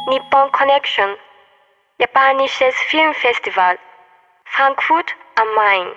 Nippon Connection, japanisches Filmfestival, Frankfurt am Main.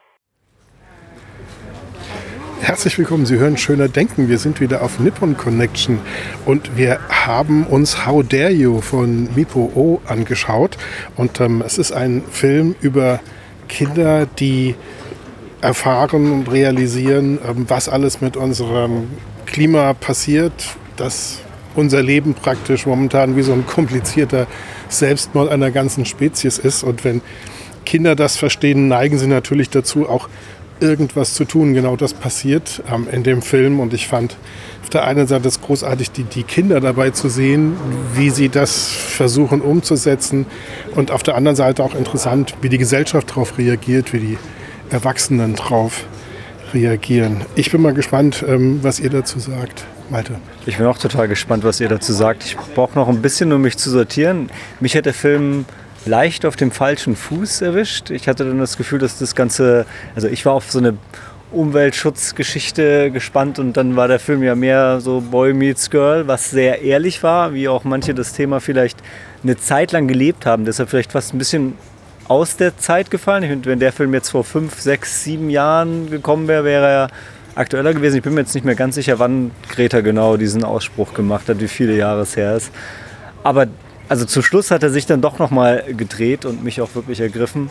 Herzlich willkommen, Sie hören Schöner Denken. Wir sind wieder auf Nippon Connection und wir haben uns How Dare You von Mipo-O angeschaut. Und es ist ein Film über Kinder, die erfahren und realisieren, was alles mit unserem Klima passiert, dass unser Leben praktisch momentan wie so ein komplizierter Selbstmord einer ganzen Spezies ist. Und wenn Kinder das verstehen, neigen sie natürlich dazu, auch irgendwas zu tun. Genau das passiert in dem Film. Und ich fand auf der einen Seite es großartig, die Kinder dabei zu sehen, wie sie das versuchen umzusetzen. Und auf der anderen Seite auch interessant, wie die Gesellschaft darauf reagiert, wie die Erwachsenen darauf reagieren. Ich bin mal gespannt, was ihr dazu sagt. Malte. Ich bin auch total gespannt, was ihr dazu sagt. Ich brauche noch ein bisschen, um mich zu sortieren. Mich hat der Film leicht auf dem falschen Fuß erwischt. Ich hatte dann das Gefühl, dass das Ganze, also ich war auf so eine Umweltschutzgeschichte gespannt und dann war der Film ja mehr so Boy Meets Girl, was sehr ehrlich war, wie auch manche das Thema vielleicht eine Zeit lang gelebt haben. Deshalb vielleicht fast ein bisschen aus der Zeit gefallen. Ich finde, wenn der Film jetzt vor 5, 6, 7 Jahren gekommen wäre, wäre er aktueller gewesen. Ich bin mir jetzt nicht mehr ganz sicher, wann Greta genau diesen Ausspruch gemacht hat, wie viele Jahre es her ist. Aber also zum Schluss hat er sich dann doch nochmal gedreht und mich auch wirklich ergriffen.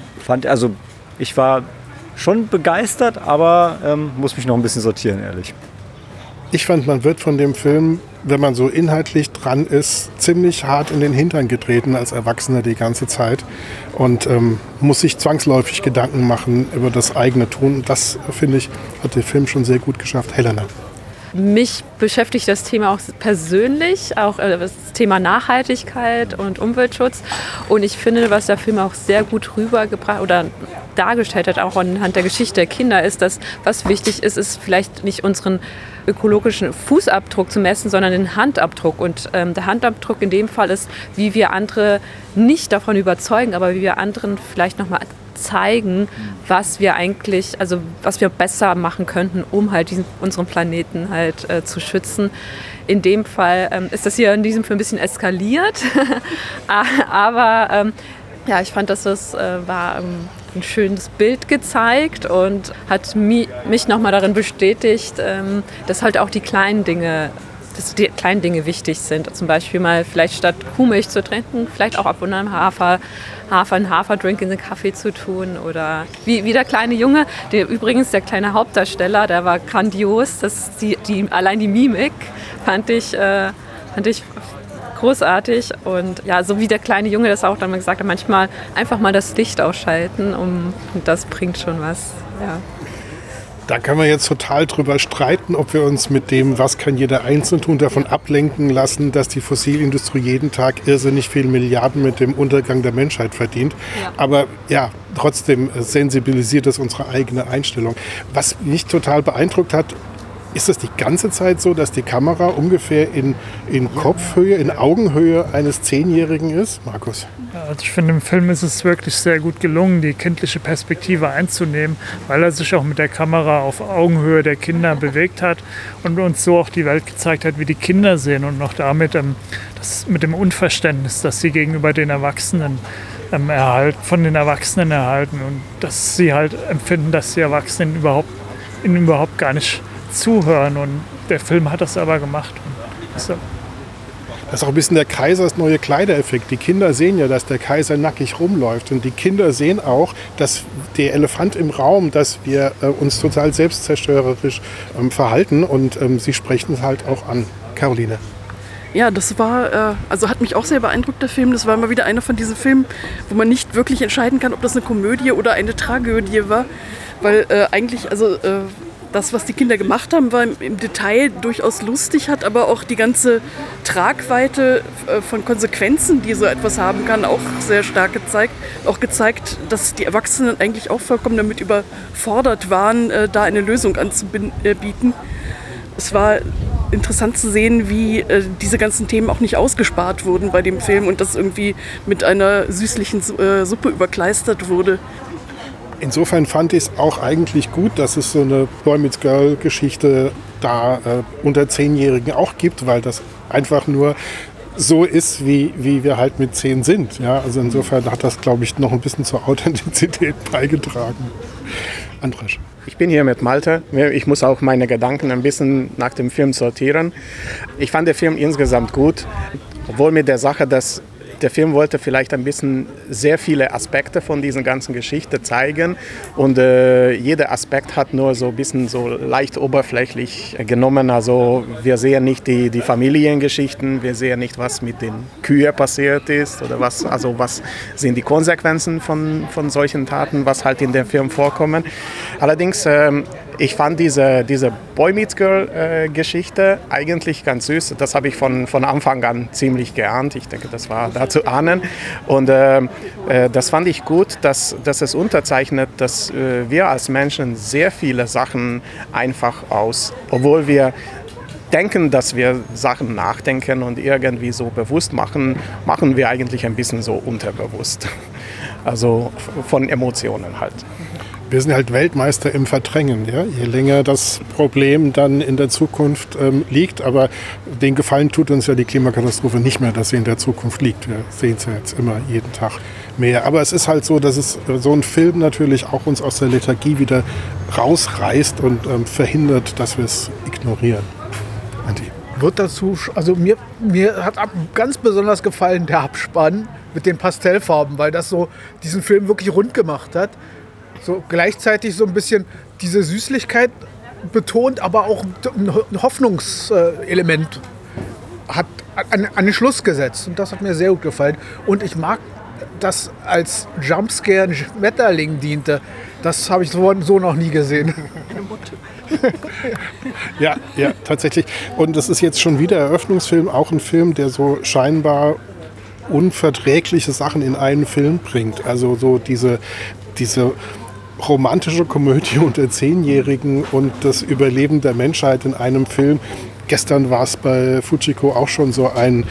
Ich war schon begeistert, aber muss mich noch ein bisschen sortieren, ehrlich. Ich fand, man wird von dem Film, wenn man so inhaltlich dran ist, ziemlich hart in den Hintern getreten als Erwachsener die ganze Zeit und muss sich zwangsläufig Gedanken machen über das eigene Tun. Und das, finde ich, hat der Film schon sehr gut geschafft. Helena. Mich beschäftigt das Thema auch persönlich, auch das Thema Nachhaltigkeit und Umweltschutz. Und ich finde, was der Film auch sehr gut rübergebracht oder dargestellt hat, auch anhand der Geschichte der Kinder, ist, dass was wichtig ist, ist vielleicht nicht unseren ökologischen Fußabdruck zu messen, sondern den Handabdruck. Und der Handabdruck in dem Fall ist, wie wir andere nicht davon überzeugen, aber wie wir anderen vielleicht nochmal zeigen, was wir eigentlich, also was wir besser machen könnten, um halt unseren Planeten halt zu schützen. In dem Fall ist das hier in diesem Film ein bisschen eskaliert, aber ja, ich fand, dass das war ein schönes Bild gezeigt und hat mich nochmal darin bestätigt, dass halt auch die kleinen Dinge wichtig sind. Zum Beispiel mal vielleicht statt Kuhmilch zu trinken, vielleicht auch ab und an einen Haferdrink in den Kaffee zu tun. Oder wie der kleine Junge, übrigens der kleine Hauptdarsteller, der war grandios. Allein die Mimik fand ich großartig. Und ja, so wie der kleine Junge das auch dann mal gesagt hat, manchmal einfach mal das Licht ausschalten, und das bringt schon was. Ja. Da können wir jetzt total drüber streiten, ob wir uns mit dem, was kann jeder Einzelne tun, davon ablenken lassen, dass die Fossilindustrie jeden Tag irrsinnig viele Milliarden mit dem Untergang der Menschheit verdient. Ja. Aber ja, trotzdem sensibilisiert es unsere eigene Einstellung. Was mich total beeindruckt hat, ist es die ganze Zeit so, dass die Kamera ungefähr in Kopfhöhe, in Augenhöhe eines 10-Jährigen ist? Markus? Ja, also ich finde, im Film ist es wirklich sehr gut gelungen, die kindliche Perspektive einzunehmen, weil er sich auch mit der Kamera auf Augenhöhe der Kinder bewegt hat und uns so auch die Welt gezeigt hat, wie die Kinder sehen und noch damit das mit dem Unverständnis, das sie gegenüber den Erwachsenen von den Erwachsenen erhalten und dass sie halt empfinden, dass die Erwachsenen ihnen überhaupt gar nicht zuhören, und der Film hat das aber gemacht. So. Das ist auch ein bisschen der Kaisers neue Kleidereffekt. Die Kinder sehen ja, dass der Kaiser nackig rumläuft, und die Kinder sehen auch, dass der Elefant im Raum, dass wir uns total selbstzerstörerisch verhalten, und sie sprechen es halt auch an. Caroline. Ja, das war, hat mich auch sehr beeindruckt, der Film. Das war mal wieder einer von diesen Filmen, wo man nicht wirklich entscheiden kann, ob das eine Komödie oder eine Tragödie war, weil das, was die Kinder gemacht haben, war im Detail durchaus lustig, hat aber auch die ganze Tragweite von Konsequenzen, die so etwas haben kann, auch sehr stark gezeigt. Auch gezeigt, dass die Erwachsenen eigentlich auch vollkommen damit überfordert waren, da eine Lösung anzubieten. Es war interessant zu sehen, wie diese ganzen Themen auch nicht ausgespart wurden bei dem Film und das irgendwie mit einer süßlichen Suppe überkleistert wurde. Insofern fand ich es auch eigentlich gut, dass es so eine Boy Meets Girl Geschichte da unter 10-Jährigen auch gibt, weil das einfach nur so ist, wie wir halt mit 10 sind. Ja? Also insofern hat das, glaube ich, noch ein bisschen zur Authentizität beigetragen. Andras. Ich bin hier mit Malte. Ich muss auch meine Gedanken ein bisschen nach dem Film sortieren. Ich fand den Film insgesamt gut, obwohl mit der Sache, dass der Film wollte vielleicht ein bisschen sehr viele Aspekte von dieser ganzen Geschichte zeigen und jeder Aspekt hat nur so ein bisschen so leicht oberflächlich genommen. Also wir sehen nicht die Familiengeschichten, wir sehen nicht, was mit den Kühen passiert ist oder was sind die Konsequenzen von solchen Taten, was halt in dem Film vorkommen. Allerdings ich fand diese Boy Meets Girl Geschichte eigentlich ganz süß. Das habe ich von Anfang an ziemlich geahnt. Ich denke, das war da zu ahnen. Und das fand ich gut, dass es unterzeichnet, dass wir als Menschen sehr viele Sachen einfach obwohl wir denken, dass wir Sachen nachdenken und irgendwie so bewusst machen wir eigentlich ein bisschen so unterbewusst. Also von Emotionen halt. Wir sind halt Weltmeister im Verdrängen. Ja? Je länger das Problem dann in der Zukunft liegt, aber den Gefallen tut uns ja die Klimakatastrophe nicht mehr, dass sie in der Zukunft liegt. Wir sehen es ja jetzt immer jeden Tag mehr. Aber es ist halt so, dass es so ein Film natürlich auch uns aus der Lethargie wieder rausreißt und verhindert, dass wir es ignorieren. Anti. Wird dazu, also mir hat ganz besonders gefallen der Abspann mit den Pastellfarben, weil das so diesen Film wirklich rund gemacht hat. So gleichzeitig so ein bisschen diese Süßlichkeit betont, aber auch ein Hoffnungselement hat an den Schluss gesetzt. Und das hat mir sehr gut gefallen. Und ich mag, dass als Jumpscare ein Schmetterling diente. Das habe ich so noch nie gesehen. Ja, tatsächlich. Und es ist jetzt schon wieder Eröffnungsfilm, auch ein Film, der so scheinbar unverträgliche Sachen in einen Film bringt. Also so diese romantische Komödie unter 10-Jährigen und das Überleben der Menschheit in einem Film. Gestern war es bei Fujiko auch schon so ein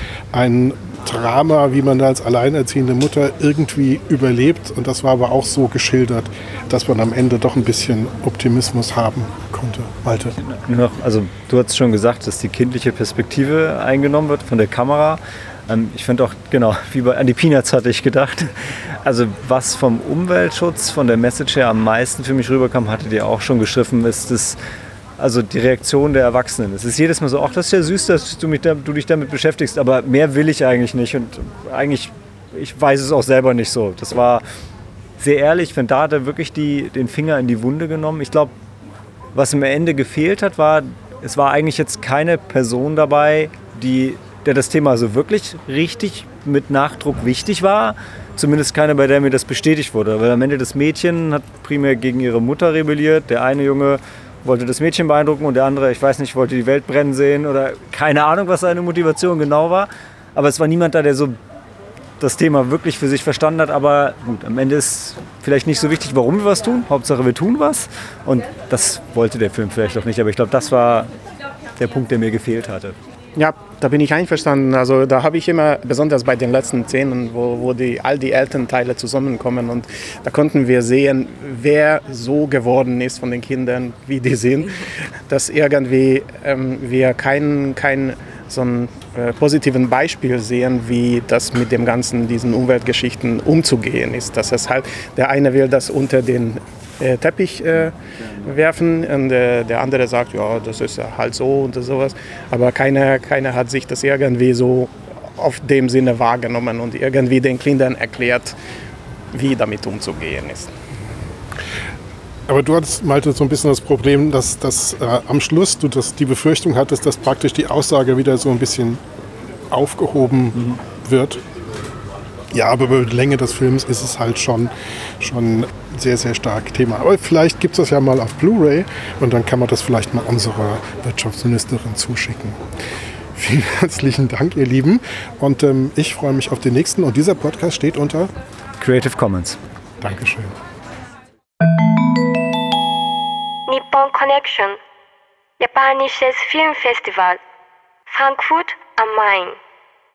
Drama, wie man da als alleinerziehende Mutter irgendwie überlebt. Und das war aber auch so geschildert, dass man am Ende doch ein bisschen Optimismus haben konnte. Malte. Also du hast schon gesagt, dass die kindliche Perspektive eingenommen wird von der Kamera. Ich finde auch, genau, an die Peanuts hatte ich gedacht. Also was vom Umweltschutz, von der Message her am meisten für mich rüberkam, hattet ihr auch schon geschrieben, ist die Reaktion der Erwachsenen. Es ist jedes Mal so, ach, das ist ja süß, dass du dich damit beschäftigst, aber mehr will ich eigentlich nicht und eigentlich, ich weiß es auch selber nicht so. Das war sehr ehrlich, ich finde, da hat er wirklich den Finger in die Wunde genommen. Ich glaube, was am Ende gefehlt hat, es war eigentlich jetzt keine Person dabei, der das Thema so wirklich richtig mit Nachdruck wichtig war. Zumindest keine, bei der mir das bestätigt wurde. Weil am Ende das Mädchen hat primär gegen ihre Mutter rebelliert. Der eine Junge wollte das Mädchen beeindrucken und der andere, ich weiß nicht, wollte die Welt brennen sehen oder keine Ahnung, was seine Motivation genau war. Aber es war niemand da, der so das Thema wirklich für sich verstanden hat. Aber gut, am Ende ist vielleicht nicht so wichtig, warum wir was tun. Hauptsache, wir tun was. Und das wollte der Film vielleicht auch nicht. Aber ich glaube, das war der Punkt, der mir gefehlt hatte. Ja, da bin ich einverstanden. Also da habe ich immer, besonders bei den letzten Szenen, wo all die Elternteile zusammenkommen und da konnten wir sehen, wer so geworden ist von den Kindern, wie die sind, dass irgendwie wir kein so ein positiven Beispiel sehen, wie das mit dem ganzen diesen Umweltgeschichten umzugehen ist. Dass es halt, der eine will das unter den Teppich werfen und der andere sagt, ja, das ist halt so und sowas. Aber keiner hat sich das irgendwie so auf dem Sinne wahrgenommen und irgendwie den Kindern erklärt, wie damit umzugehen ist. Aber du hattest, Malte, so ein bisschen das Problem, dass am Schluss du die Befürchtung hattest, dass praktisch die Aussage wieder so ein bisschen aufgehoben wird. Ja, aber über die Länge des Films ist es halt schon sehr, sehr stark Thema. Aber vielleicht gibt es das ja mal auf Blu-ray und dann kann man das vielleicht mal unserer Wirtschaftsministerin zuschicken. Vielen herzlichen Dank, ihr Lieben. Und ich freue mich auf den nächsten. Und dieser Podcast steht unter Creative Commons. Dankeschön. Nippon Connection, japanisches Filmfestival, Frankfurt am Main.